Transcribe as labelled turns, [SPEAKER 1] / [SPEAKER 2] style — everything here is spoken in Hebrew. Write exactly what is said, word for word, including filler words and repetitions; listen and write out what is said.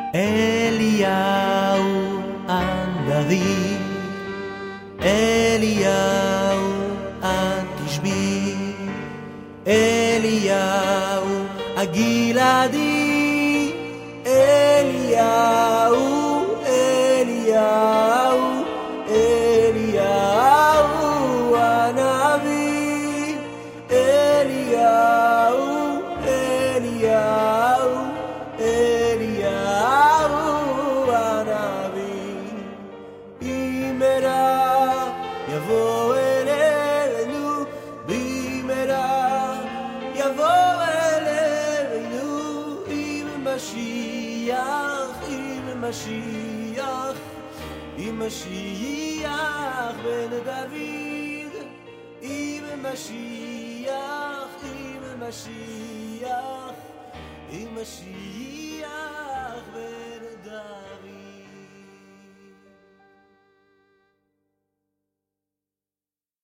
[SPEAKER 1] אליהו הנביא, אליהו התשבי, אליהו הגלעדי, אליהו, אליהו, אליהו הנביא, אליהו, אליהו, אליהו הנביא. במהרה יבוא אלינו, במהרה יבוא אלינו, עם משיח, עם משיח, עם משיח בן דוד, עם משיח, עם משיח, עם משיח